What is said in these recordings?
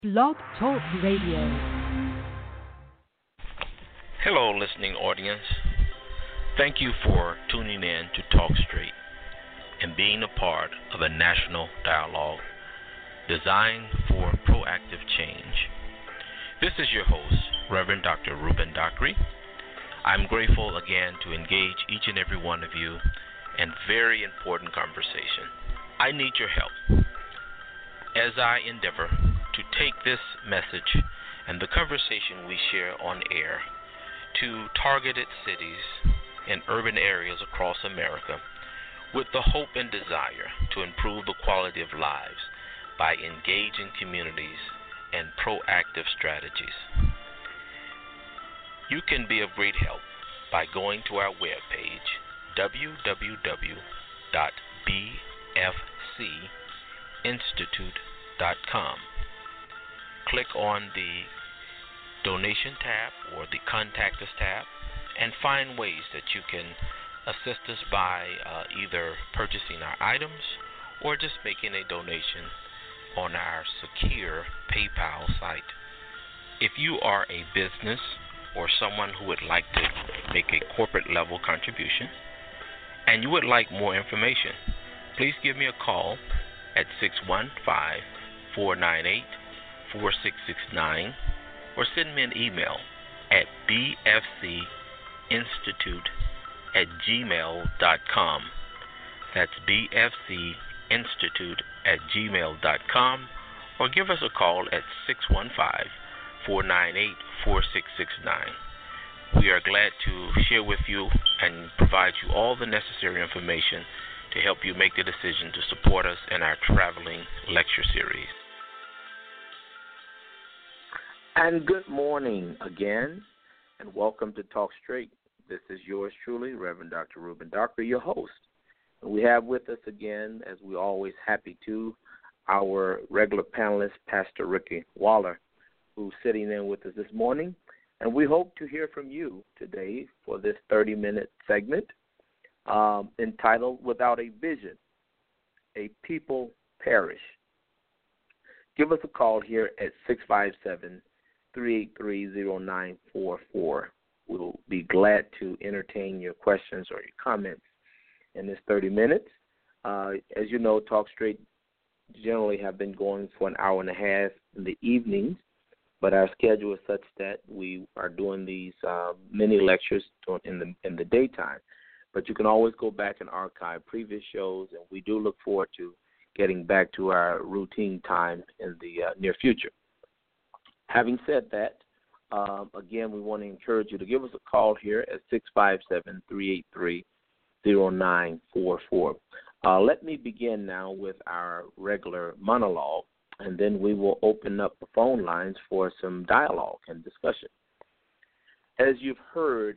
Blog Talk Radio. Hello, listening audience. Thank you for tuning in to Talk Straight and being a part of a national dialogue designed for proactive change. This is your host, Reverend Dr. Ruben Dockery. I'm grateful again to engage each and every one of you in very important conversation. I need your help as I endeavor to take this message and the conversation we share on air to targeted cities and urban areas across America with the hope and desire to improve the quality of lives by engaging communities and proactive strategies. You can be of great help by going to our webpage, www.bfcinstitute.com. Click on the donation tab or the contact us tab and find ways that you can assist us by either purchasing our items or just making a donation on our secure PayPal site. If you are a business or someone who would like to make a corporate level contribution and you would like more information, please give me a call at 615-498-4669 or send me an email at bfcinstitute@gmail.com. That's bfcinstitute@gmail.com, or give us a call at 615-498-4669. We are glad to share with you and provide you all the necessary information to help you make the decision to support us in our traveling lecture series. And good morning again, and welcome to Talk Straight. This is yours truly, Reverend Dr. Ruben Dockery, your host. And we have with us again, as we always happy to, our regular panelist, Pastor Ricky Waller, who's sitting in with us this morning. And we hope to hear from you today for this 30-minute segment entitled Without a Vision, a People Perish. Give us a call here at 657-383-0944. We'll be glad to entertain your questions or your comments in this 30 minutes. As you know, Talk Straight generally have been going for an hour and a half in the evenings, but our schedule is such that we are doing these mini lectures in the daytime. But you can always go back and archive previous shows, and we do look forward to getting back to our routine time in the near future. Having said that, again, we want to encourage you to give us a call here at 657-383-0944. Let me begin now with our regular monologue, and then we will open up the phone lines for some dialogue and discussion. As you've heard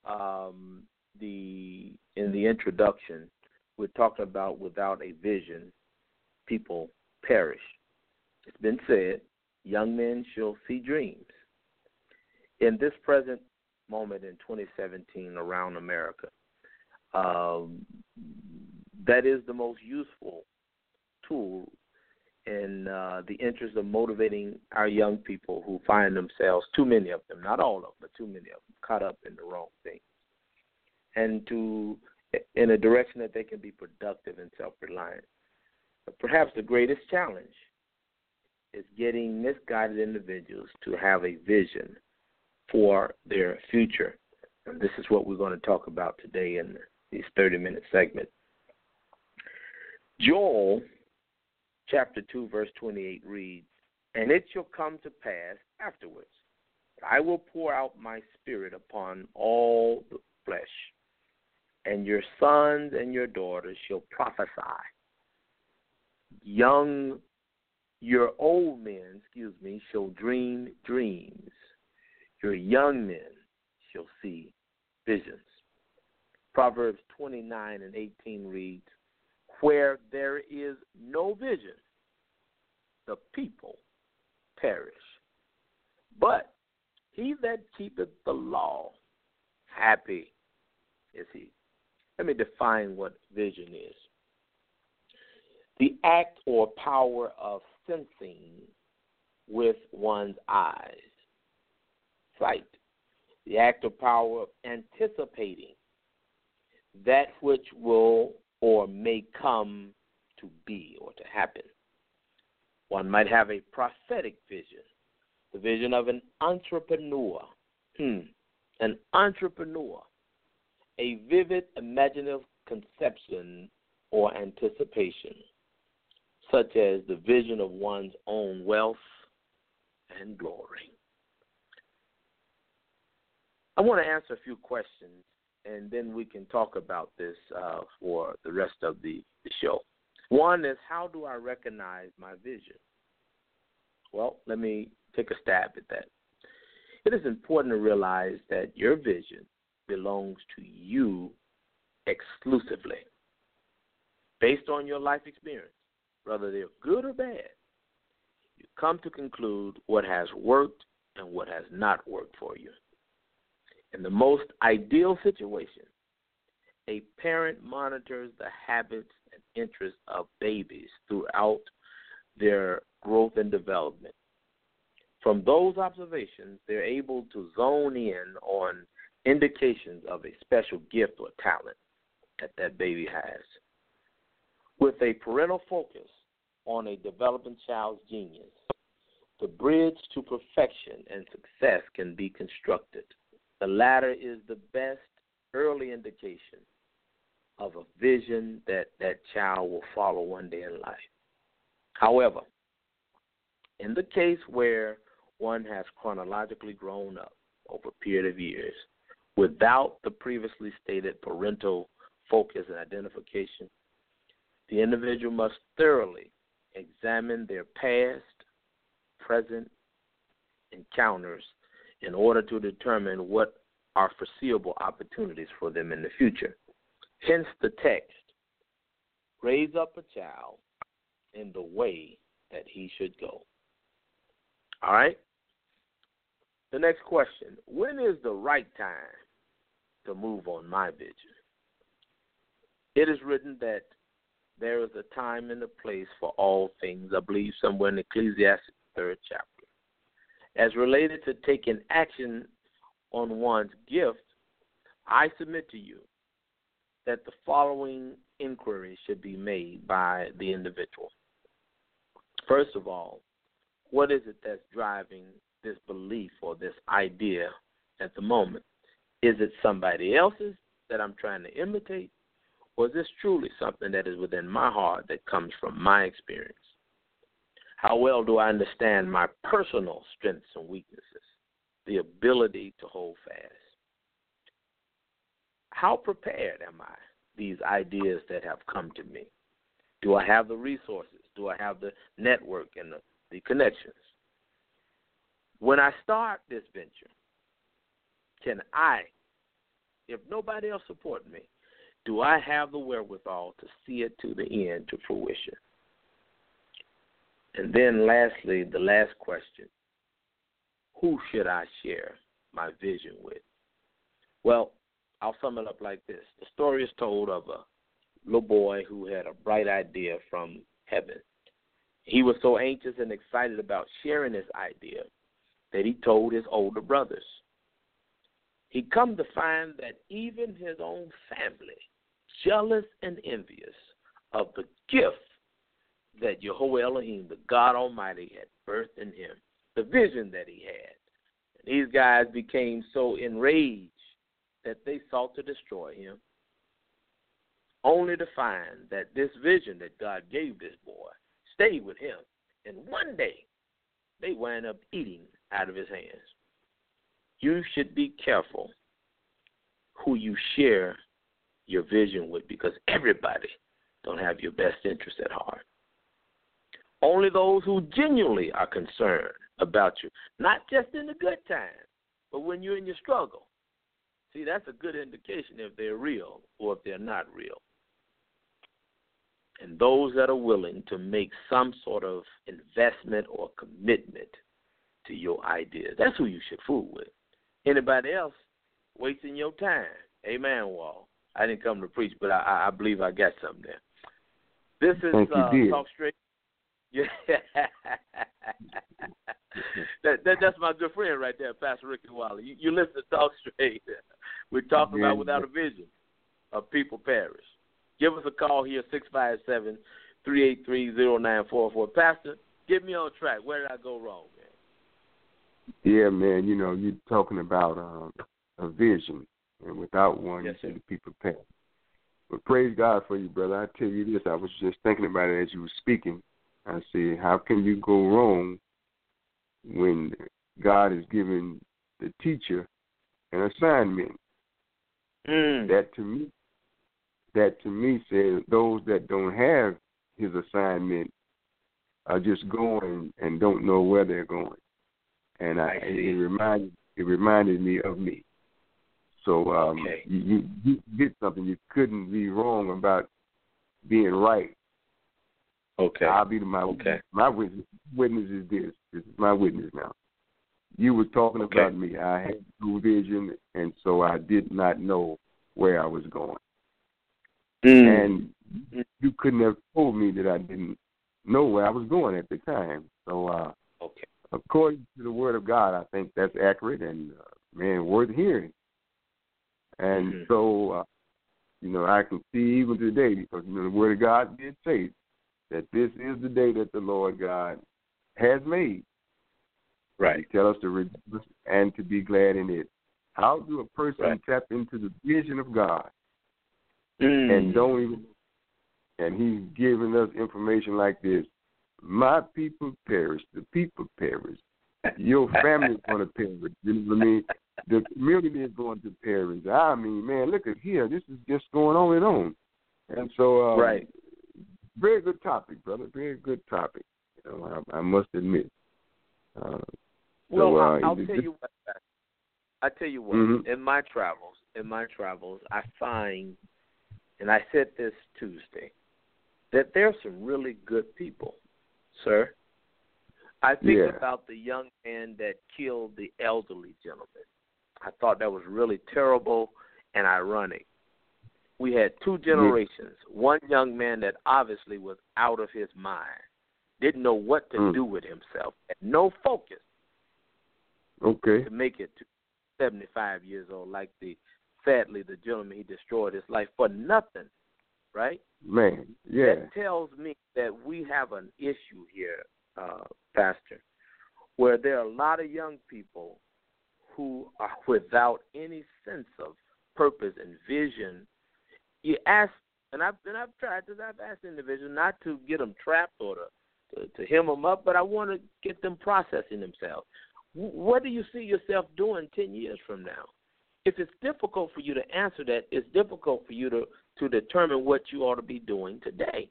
in the introduction, we're talking about without a vision, people perish. It's been said, young men shall see dreams. In this present moment in 2017 around America, that is the most useful tool in the interest of motivating our young people who find themselves, too many of them, not all of them, but too many of them, caught up in the wrong thing, and in a direction that they can be productive and self-reliant. But perhaps the greatest challenge is getting misguided individuals to have a vision for their future. And this is what we're going to talk about today in this 30-minute segment. Joel chapter 2, verse 28 reads, "And it shall come to pass afterwards, that I will pour out my spirit upon all the flesh, and your sons and your daughters shall prophesy. Your old men, shall dream dreams. Your young men shall see visions." Proverbs 29:18 reads, "Where there is no vision, the people perish. But he that keepeth the law, happy is he." Let me define what vision is. The act or power of sensing with one's eyes. Sight, the active power of anticipating that which will or may come to be or to happen. One might have a prophetic vision, the vision of an entrepreneur. An entrepreneur, a vivid imaginative conception or anticipation, such as the vision of one's own wealth and glory. I want to answer a few questions, and then we can talk about this for the rest of the show. One is, how do I recognize my vision? Well, let me take a stab at that. It is important to realize that your vision belongs to you exclusively. Based on your life experience, whether they're good or bad, you come to conclude what has worked and what has not worked for you. In the most ideal situation, a parent monitors the habits and interests of babies throughout their growth and development. From those observations, they're able to zone in on indications of a special gift or talent that baby has. With a parental focus on a developing child's genius, the bridge to perfection and success can be constructed. The latter is the best early indication of a vision that child will follow one day in life. However, in the case where one has chronologically grown up over a period of years without the previously stated parental focus and identification, the individual must thoroughly examine their past, present encounters in order to determine what are foreseeable opportunities for them in the future. Hence the text, raise up a child in the way that he should go. All right? The next question, when is the right time to move on my vision? It is written that there is a time and a place for all things, I believe somewhere in Ecclesiastes 3rd chapter. As related to taking action on one's gift, I submit to you that the following inquiry should be made by the individual. First of all, what is it that's driving this belief or this idea at the moment? Is it somebody else's that I'm trying to imitate? Or is this truly something that is within my heart that comes from my experience? How well do I understand my personal strengths and weaknesses, the ability to hold fast? How prepared am I, these ideas that have come to me? Do I have the resources? Do I have the network and the connections? When I start this venture, can I, if nobody else supports me, do I have the wherewithal to see it to the end, to fruition? And then lastly, the last question, who should I share my vision with? Well, I'll sum it up like this. The story is told of a little boy who had a bright idea from heaven. He was so anxious and excited about sharing his idea that he told his older brothers. He come to find that even his own family, jealous and envious of the gift that Jehovah Elohim, the God Almighty, had birthed in him, the vision that he had. And these guys became so enraged that they sought to destroy him, only to find that this vision that God gave this boy stayed with him. And one day, they wound up eating out of his hands. You should be careful who you share your vision with, because everybody don't have your best interest at heart. Only those who genuinely are concerned about you, not just in the good times, but when you're in your struggle. See, that's a good indication if they're real or if they're not real. And those that are willing to make some sort of investment or commitment to your ideas, that's who you should fool with. Anybody else wasting your time. Amen, Wall. I didn't come to preach, but I believe I got something there. This is Talk Straight. That's my good friend right there, Pastor Ricky Wiley. You listen to Talk Straight. We're talking about without a vision, a people perish. Give us a call here, 657-383-0944. Pastor, get me on track. Where did I go wrong, man? Yeah, man. You're talking about a vision, and without one, yes, the people perish. But praise God for you, brother. I tell you this, I was just thinking about it as you were speaking. I said, how can you go wrong when God has given the teacher an assignment? That to me says those that don't have his assignment are just going and don't know where they're going. And it reminded me of me. So you did something. You couldn't be wrong about being right. Okay. I'll be my witness. My witness is this. This is my witness now. You were talking about me. I had no vision, and so I did not know where I was going. And you couldn't have told me that I didn't know where I was going at the time. So, according to the Word of God, I think that's accurate and, worth hearing. And so, I can see even today, because, the Word of God did say that this is the day that the Lord God has made. Right. He tells us to rejoice and to be glad in it. How do a person tap into the vision of God and don't even? And he's giving us information like this: my people perish, the people perish, your family is going to perish. You know what I mean? The community is going to perish. I mean, man, look at here. This is just going on and on. And so, very good topic, brother. Very good topic. I must admit. I'll tell you what. I tell you what. In my travels, I find, and I said this Tuesday, that there's some really good people, sir. I think about the young man that killed the elderly gentleman. I thought that was really terrible and ironic. We had two generations. One young man that obviously was out of his mind, didn't know what to do with himself, had no focus to make it to 75 years old, like sadly the gentleman, he destroyed his life for nothing, right? Man, yeah. That tells me that we have an issue here, Pastor, where there are a lot of young people who are without any sense of purpose and vision. You ask, and I've tried this. I've asked individuals not to get them trapped or to hem them up, but I want to get them processing themselves. What do you see yourself doing 10 years from now? If it's difficult for you to answer that, it's difficult for you to determine what you ought to be doing today.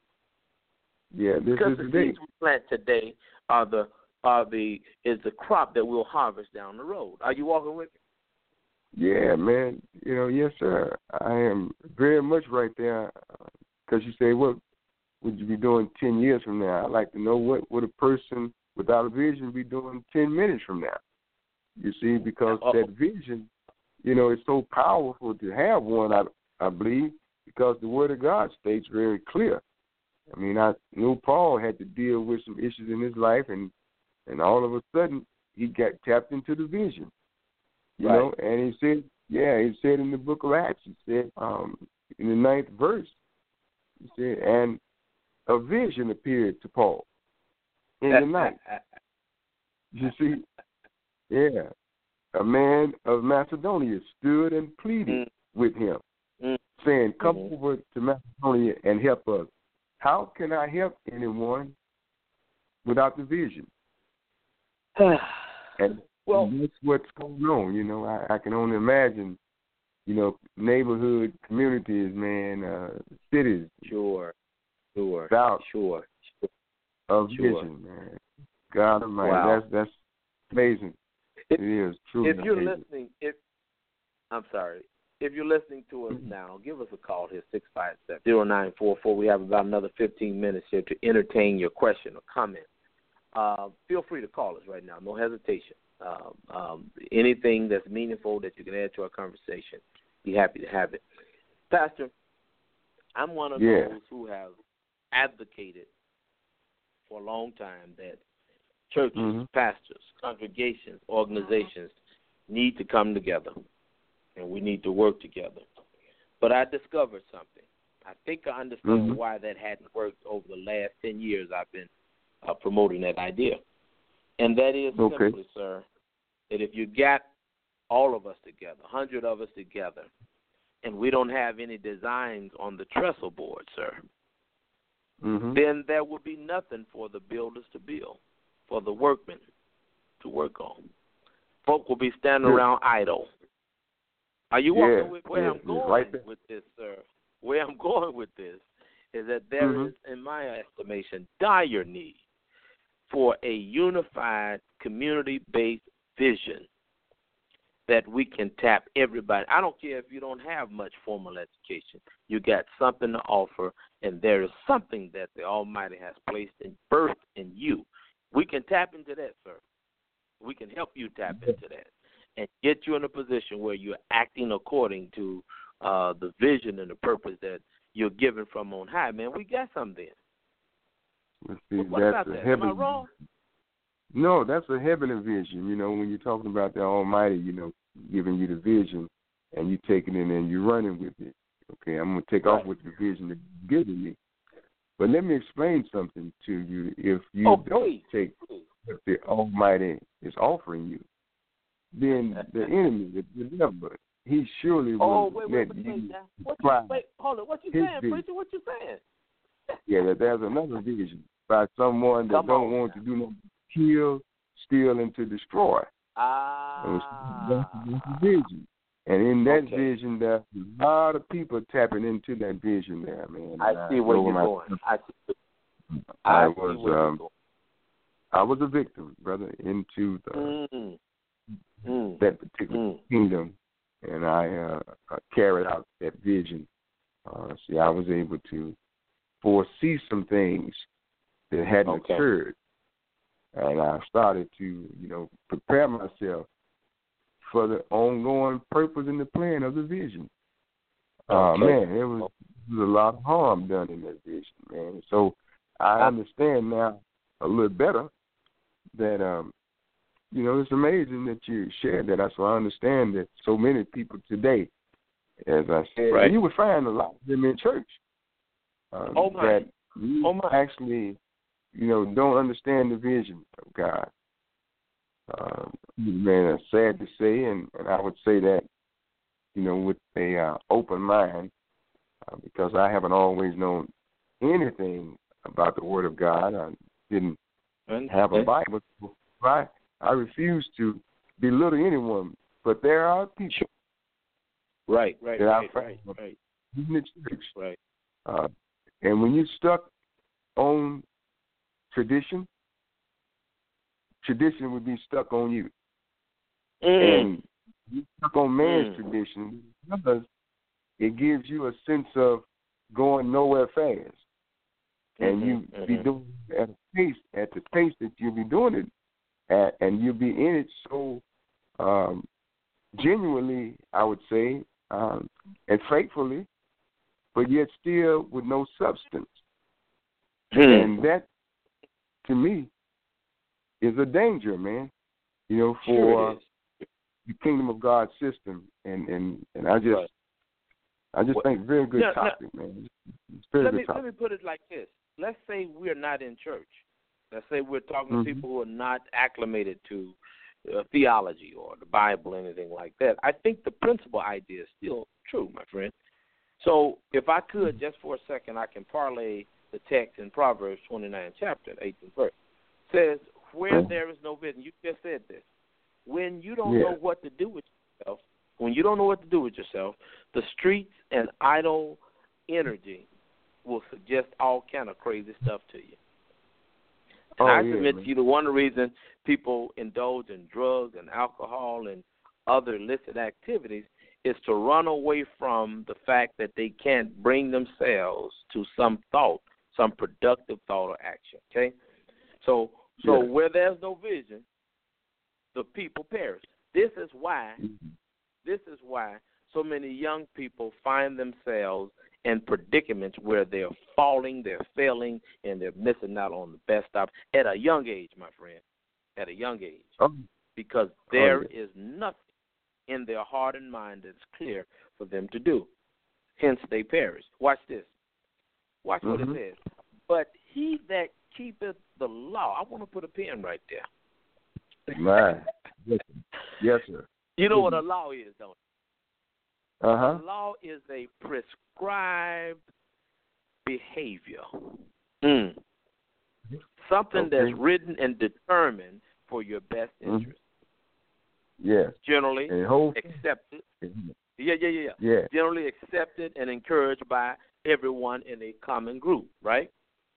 Yeah, because the seeds we plant today is the crop that we'll harvest down the road. Are you walking with me? Yeah, man. Yes, sir. I am very much right there. Because you say, what would you be doing 10 years from now? I'd like to know what would a person without a vision be doing 10 minutes from now. You see, because that vision, is so powerful to have one, I believe, because the Word of God states very clear. I mean, I know Paul had to deal with some issues in his life, and all of a sudden he got tapped into the vision. You know, and he said in the book of Acts, he said in the 9th verse, he said, and a vision appeared to Paul in the night. You see, a man of Macedonia stood and pleaded with him, saying, come over to Macedonia and help us. How can I help anyone without the vision? And that's what's going on. I can only imagine, neighborhood communities, man, cities. Sure. Without of vision, man. God Almighty, that's amazing. It is true. If you're listening, if you're listening to us now, give us a call here, 657-0944. We have about another 15 minutes here to entertain your question or comment. Feel free to call us right now. No hesitation. Anything that's meaningful that you can add to our conversation, be happy to have it. Pastor, I'm one of those who have advocated for a long time that churches, pastors, congregations, organizations need to come together, and we need to work together. But I discovered something. I think I understand why that hadn't worked over the last 10 years I've been promoting that idea. And that is simply, sir, that if you got all of us together, 100 of us together, and we don't have any designs on the trestle board, sir, then there will be nothing for the builders to build, for the workmen to work on. Folk will be standing around idle. Are you walking with where I'm going with this, sir? Where I'm going with this is that there is, in my estimation, dire need for a unified, community-based vision that we can tap everybody. I don't care if you don't have much formal education. You got something to offer, and there is something that the Almighty has placed in birth in you. We can tap into that, sir. We can help you tap into that and get you in a position where you're acting according to the vision and the purpose that you're given from on high. Man, we got something then. What about that? Am I wrong? No, that's a heavenly vision. You know, when you're talking about the Almighty, you know, giving you the vision and you taking it and you're running with it. Okay, I'm going to take off with the vision that you're giving me. But let me explain something to you. If you don't take what the Almighty is offering you, then the enemy, the devil, he surely will let you try. Wait, hold on. What you saying, preacher? What you saying? Yeah, that there's another vision by someone that don't want to do nothing, kill, steal, and to destroy. That's the vision. And in that vision, there's a lot of people tapping into that vision there, man. I see where you're going. I was a victim, brother, into that particular kingdom, and I carried out that vision. I was able to foresee some things that hadn't occurred, and I started to, you know, prepare myself for the ongoing purpose and the plan of the vision. Man, there was a lot of harm done in that vision, man. So I understand now a little better that, you know, it's amazing that you shared that. So I understand that so many people today, as I said, and you would find a lot of them in church that actually, you know, don't understand the vision of God. Man, it's sad to say, and I would say that, you know, with a open mind, because I haven't always known anything about the Word of God. I didn't have a Bible. I refuse to belittle anyone, but there are people in the church. And when you're stuck on tradition would be stuck on you. And you stuck on man's tradition because it gives you a sense of going nowhere fast. And you be doing it at the pace that you'll be doing it at, and you'll be in it so genuinely, I would say, and faithfully, but yet still with no substance. And that, to me, is a danger, man, you know, for the Kingdom of God system. And I just think very good topic, man. It's very good topic. Let me put it like this. Let's say we're not in church. Let's say we're talking to people who are not acclimated to theology or the Bible, anything like that. I think the principal idea is still true, my friend. So if I could, just for a second, I can parlay the text in Proverbs 29 chapter, 18th verse. It says, where there is no vision, you just said this, when you don't know what to do with yourself, the streets and idle energy will suggest all kind of crazy stuff to you. And I submit to you that one of the reasons people indulge in drugs and alcohol and other illicit activities is to run away from the fact that they can't bring themselves to some thought, some productive thought or action. Okay? So where there's no vision, the people perish. This is why so many young people find themselves in predicaments where they're falling, they're failing, and they're missing out on the best stuff at a young age, my friend, at a young age. Because there is nothing in their heart and mind that's clear for them to do. Hence they perish. Watch this. Watch what it says. But he that keepeth the law, I want to put a pin right there. Man. Yes, sir. You know what a law is, don't you? Uh-huh. A law is a prescribed behavior. Something that's written and determined for your best interest. Yes. Generally accepted. Yeah. Generally accepted and encouraged by everyone in a common group, right?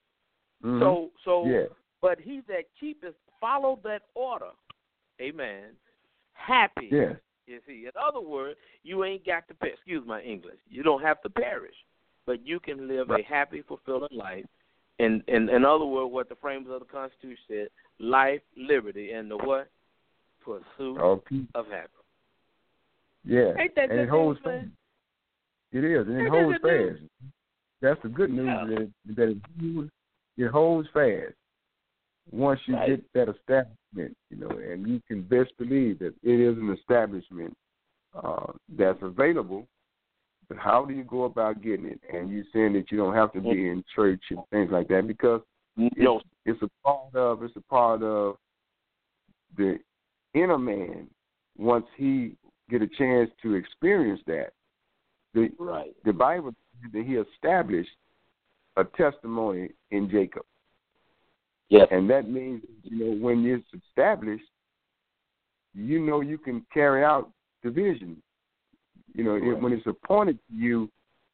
But he that keepeth, follow that order, amen, happy is he. In other words, you ain't got to, excuse my English, you don't have to perish, but you can live a happy, fulfilling life. And in other words, what the framers of the Constitution said, life, liberty, and the what? Pursuit of happiness. Yeah. Ain't that and it holds fast. It is, and it holds fast. That's the good news, that it holds fast. Once you get that establishment, and you can best believe that it is an establishment that's available, but how do you go about getting it? And you're saying that you don't have to be in church and things like that, because it's a part of the inner man. Once he get a chance to experience that, the Bible says that he established a testimony in Jacob. Yes. And that means, when it's established, you can carry out the vision. When it's appointed to you,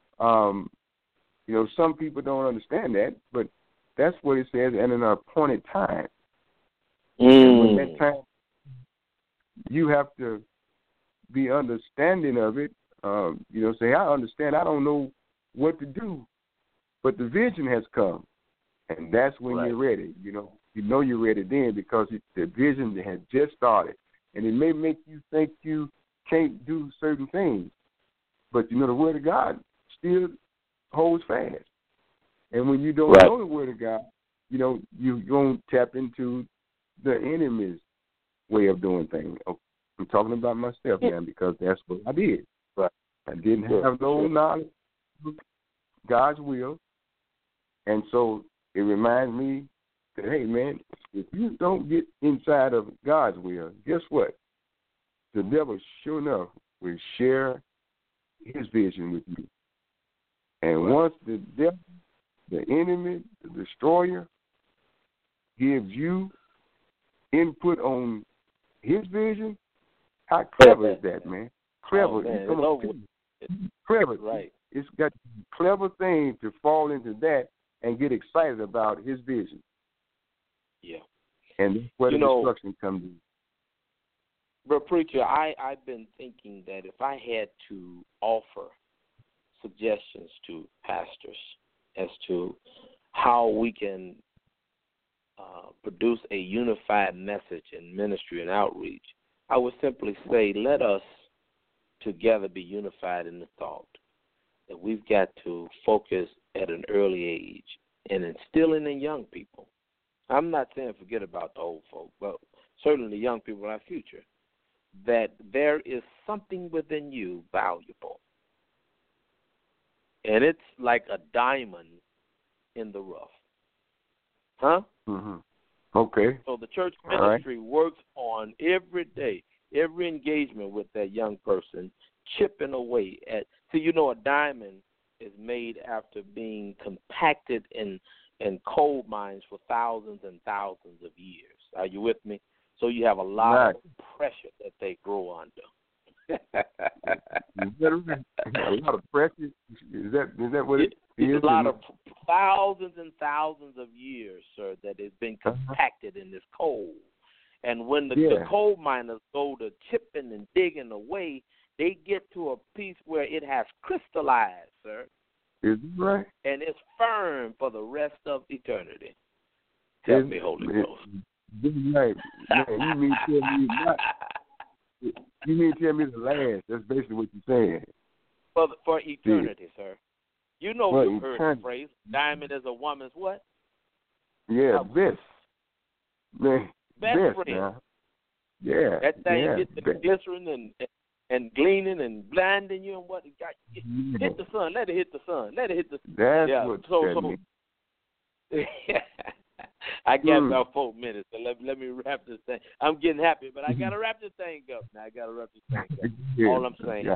some people don't understand that, but that's what it says, at an appointed time. And when that time, you have to be understanding of it. Say, I understand, I don't know what to do, but the vision has come. And that's when you're ready. You're ready then, because the vision has just started. And it may make you think you can't do certain things, but the Word of God still holds fast. And when you don't know the Word of God, you won't tap into the enemy's way of doing things. I'm talking about myself now, because that's what I did. But I didn't have no knowledge of God's will. And so it reminds me that, hey, man, if you don't get inside of God's will, guess what? The devil, sure enough, will share his vision with you. And once the devil, the enemy, the destroyer, gives you input on his vision, how clever is that, man? Clever. Clever. Right. It's got a clever thing to fall into that and get excited about his vision. Yeah. And that's where the destruction comes in. But, Preacher, I've been thinking that if I had to offer suggestions to pastors as to how we can produce a unified message in ministry and outreach, I would simply say, let us together be unified in the thought that we've got to focus at an early age and instilling in young people. I'm not saying forget about the old folk, but certainly the young people are our future, that there is something within you valuable. And it's like a diamond in the rough. Huh? Mm-hmm. Okay. So the church ministry works on every day, every engagement with that young person, chipping away at. See, a diamond is made after being compacted in coal mines for thousands and thousands of years. Are you with me? So you have a lot of pressure that they grow under. Is that a lot of pressure? Is that what it is? It's a lot of thousands and thousands of years, sir, that has been compacted in this coal. And when the coal miners go to chipping and digging away, they get to a piece where it has crystallized, sir. Is it right? And it's firm for the rest of eternity. Help me, Holy Ghost. Right. Man, you mean tell me the last? That's basically what you're saying. For eternity, sir. You know Well, you've heard the phrase, diamond is a woman's what? Yeah, best. Man, best best friend. now. Yeah. That thing yeah, gets the glycerin and gleaning and blinding you and what it got. Hit the sun. Let it hit the sun. Let it hit the sun. That's yeah, what so means. I got about 4 minutes, so let me wrap this thing. I'm getting happy, but I got to wrap this thing up. Now I got to wrap this thing up. Yeah. All I'm saying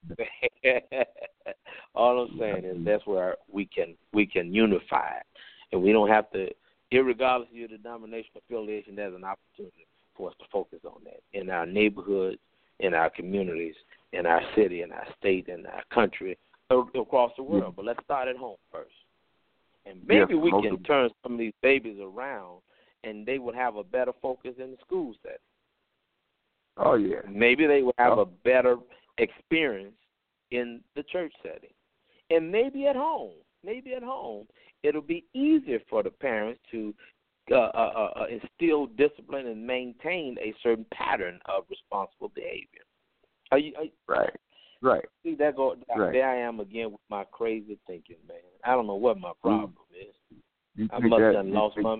is that's where we can unify, and we don't have to, irregardless of your denominational affiliation. There's an opportunity for us to focus on that in our neighborhoods, in our communities, in our city, in our state, in our country, across the world. But let's start at home first. And maybe we can turn some of these babies around, and they would have a better focus in the school setting. Oh, yeah. Maybe they would have a better experience in the church setting. And maybe at home, it'll be easier for the parents to instill discipline and maintain a certain pattern of responsible behavior. Right. See, there I am again with my crazy thinking, man. I don't know what my problem is. I must have lost my mind.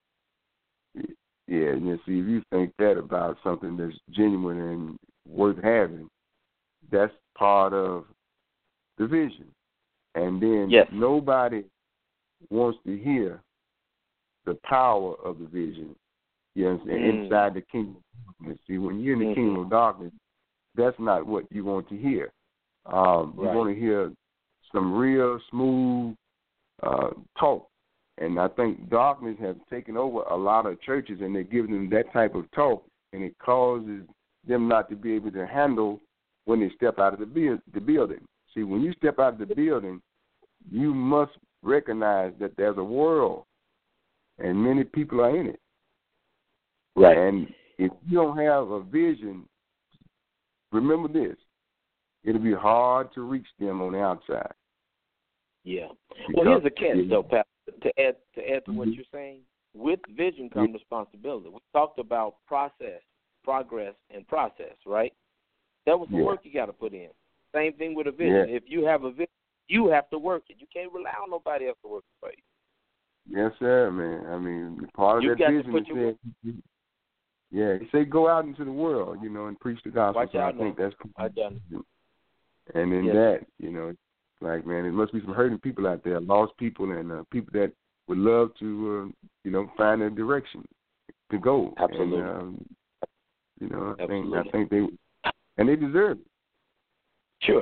Yeah, and see, if you think that about something that's genuine and worth having, that's part of the vision. And then nobody wants to hear the power of the vision, inside the kingdom of darkness. See, when you're in the kingdom of darkness, that's not what you want to hear. You want to hear some real smooth talk. And I think darkness has taken over a lot of churches, and they're giving them that type of talk, and it causes them not to be able to handle when they step out of the building. See, when you step out of the building, you must recognize that there's a world, and many people are in it. Right. And if you don't have a vision, remember this, it'll be hard to reach them on the outside. Yeah. Well, here's the catch, though, Pastor, to add to what you're saying. With vision comes responsibility. We talked about progress, and process, right? That was the work you got to put in. Same thing with a vision. If you have a vision, you have to work it. You can't rely on nobody else to work it for you. Yes, sir, man. I mean, part of that vision is he said go out into the world, and preach the gospel. Watch so out I think that's done. And in that, like, man, there must be some hurting people out there, lost people, and people that would love to, find a direction to go. Absolutely. And, I think they deserve it. Sure.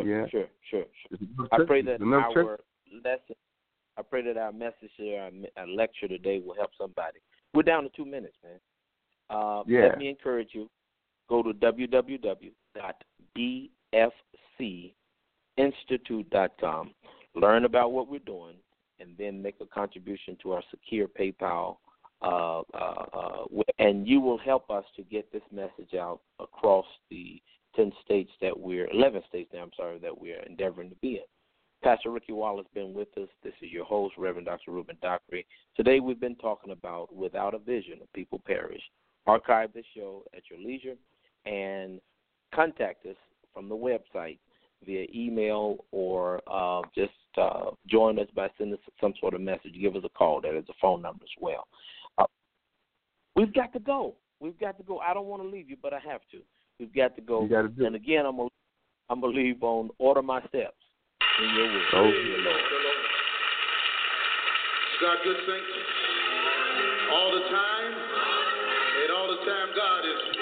I pray that I pray that our message here, our lecture today will help somebody. We're down to 2 minutes, man. Let me encourage you. Go to www.bfcinstitute.com. Learn about what we're doing, and then make a contribution to our secure PayPal. And you will help us to get this message out across the 11 states that we're endeavoring to be in. Pastor Ricky Wallace has been with us. This is your host, Reverend Dr. Ruben Dockery. Today we've been talking about Without a Vision, a People Perish. Archive this show at your leisure and contact us from the website via email or just join us by sending us some sort of message. Give us a call. That is a phone number as well. We've got to go. I don't want to leave you, but I have to. We've got to go. And again, I'm gonna leave on order my steps in your will. Oh, dear Lord. God, good saints, all the time, and all the time God is